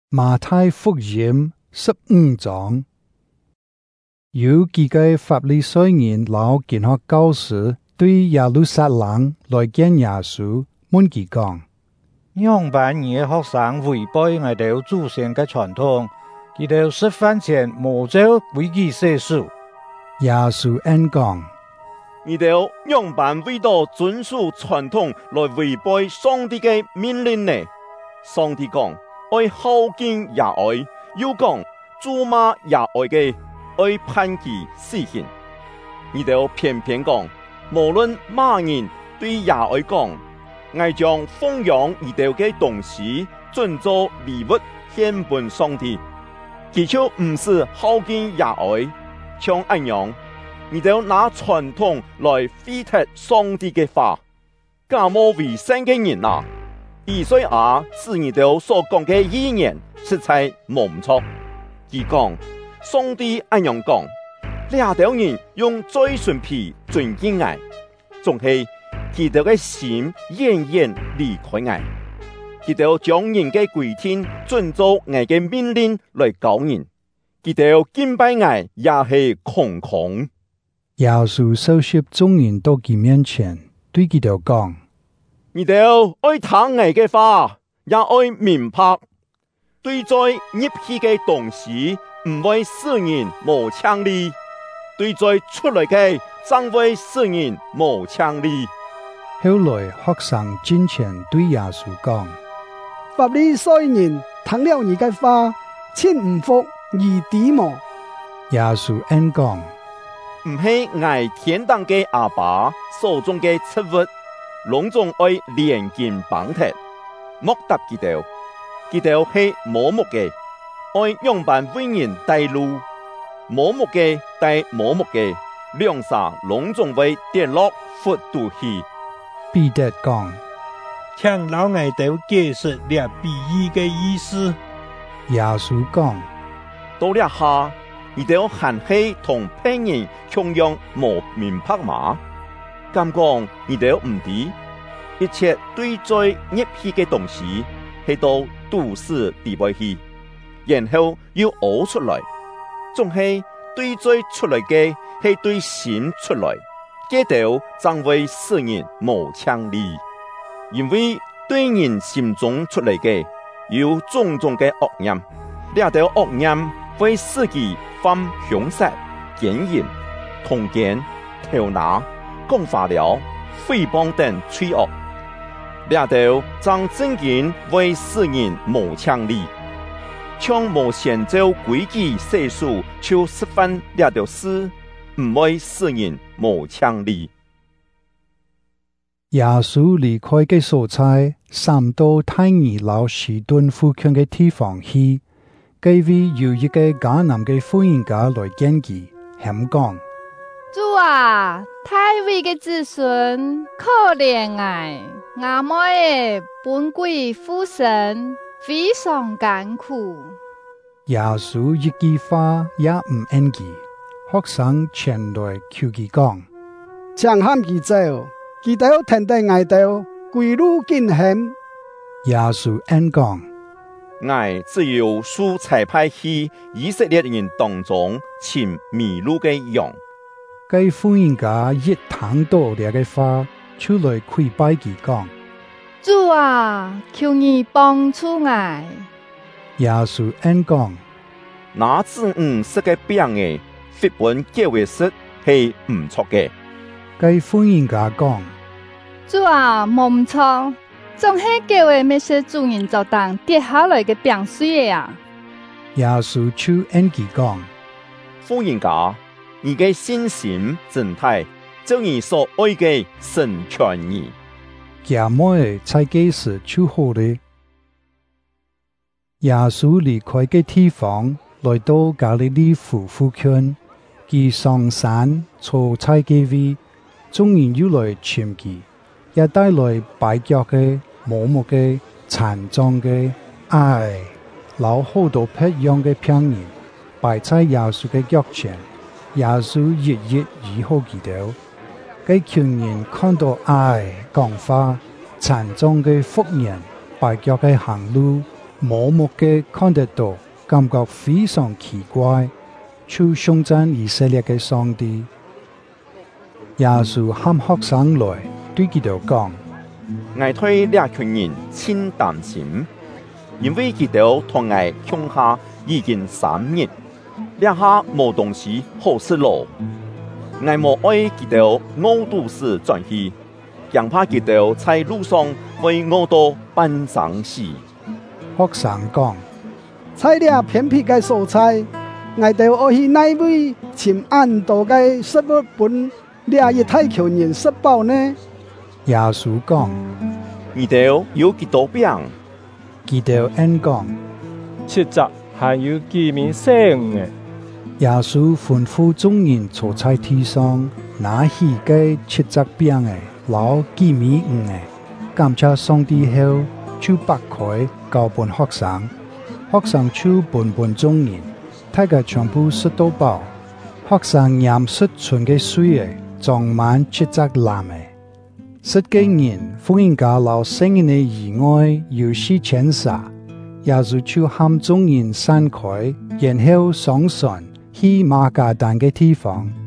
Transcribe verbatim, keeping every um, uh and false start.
馬太福音十五章，有幾個法利賽人老經學教師對耶路撒冷來見耶穌，問佢講： 樣板你的學生違背我哋祖先嘅傳統，佢哋食飯前冇做規矩洗手。 耶穌應講： 你哋樣板為到遵守傳統來違背上帝嘅命令呢？上帝講：愛孝敬耶愛，又講咒罵耶愛嘅，愛判其死刑。你哋偏偏講，無論乜人對耶愛講，我將奉養你哋嘅東西盡做禮物獻本上帝，其就唔是孝敬耶愛，像安樣，你哋拿傳統來廢踢上帝嘅話，假冒為善嘅人啊！以賽亞是你哋所講嘅預言，實在冇唔錯。佢講上帝安樣講，呢條人用嘴唇皮尊敬我，總係佢哋嘅心遠遠離開我。佢哋將人嘅規定遵照我嘅命令來教人，佢哋敬拜我也係空空。 耶穌收拾眾人到佢面前，對佢哋講： 你哋愛聽我嘅話，也愛明白。對在入去嘅東西，唔會使人無強力；對在出來嘅，則會使人無強力。 後來學生進前對耶穌講： 法利賽人聽了你嘅話，千唔服而啲麼？ 耶穌應講： 唔係愛天堂嘅阿爸手中嘅食物。隆重愛連肩綁鐵，莫答佢哋，佢哋係盲目嘅，愛樣板為人帶路，盲目嘅帶盲目嘅，兩下隆重為跌落闊肚去。 彼得講： 請老愛哋解釋呢比喻嘅意思。 耶穌講： 到了下，你哋還係同別人同樣無明白嗎？咁講，你哋唔知，一切對在入去嘅東西，係到都市地位去，然後要嘔出來，仲係對在出來嘅，係對心出來，這條將會使人無強力，因為對人心中出來嘅，有種種嘅惡念，呢條惡念會使其犯凶殺、奸淫、通姦、偷拿、講話了、誹謗等罪惡，呢條將真經為使人無強力，像無先照規矩洗手就食飯呢條事，唔會使人無強力。 耶穌離開嘅所在，三到泰爾老士頓附近嘅地方去，佢為有一個迦南嘅婦人家來見佢，喊講： 主啊，大衛嘅子孫可憐我，我妹本歸父神，非常艱苦。 耶穌一句話也唔應佢，學生前來求佢講： 請喊佢走，佢哋停低挨到歸路見險。 耶穌應講： 我只有數差派去以色列人當中尋迷路嘅羊。 該婦人家一聽到呢個話，就來跪拜佢講： 主啊，求你幫助我。 耶穌應講： 那子五食嘅餅嘅，血本結為食係唔錯嘅。 該婦人家講： 主啊，冇唔錯，總係結為咩些主人就當跌下來嘅餅碎啊。 耶穌就應佢講： 婦人家，你嘅信心真大，照你所愛嘅成全你。 假妹在幾時就好了。耶穌離開嘅地方，來到加利利湖附近，佢上山坐在嘅位，眾人又來尋佢，也帶來跛腳嘅、盲目嘅、殘障嘅、唉，老好多別樣嘅病人，擺在耶穌嘅腳前。耶穌一一醫好佢哋。該群人看到唉講話、殘障嘅婦人、跛腳嘅行路、 盲目嘅看得到，感覺非常奇怪，就相讚以色列嘅上帝。耶穌喊學生來對佢哋講： 我對呢群人真擔心，因為佢哋同我鄉下已經三日，呢下冇東西好食咯。我冇愛佢哋餓肚時轉去，驚怕佢哋在路上會餓到半生死。 學生講： 在呢偏僻嘅所在，我哋愛去哪位尋安多嘅食物本呢一太群人食飽呢？ 耶穌講： 你哋有幾多餅？ 佢哋應講： 七隻，還有幾名細五嘅。 耶穌吩咐眾人坐在地上，拿起嘅七隻餅嘅，撈幾米五嘅，感謝上帝後，就擘開交俾學生，學生就分俾眾人，大家全部食到飽。學生飲食存嘅水嘅，裝滿七隻籃嘅。食嘅人，福音家老聖人嘅以外，有是千殺。耶穌就喊眾人散開，然後上船去馬加但嘅地方。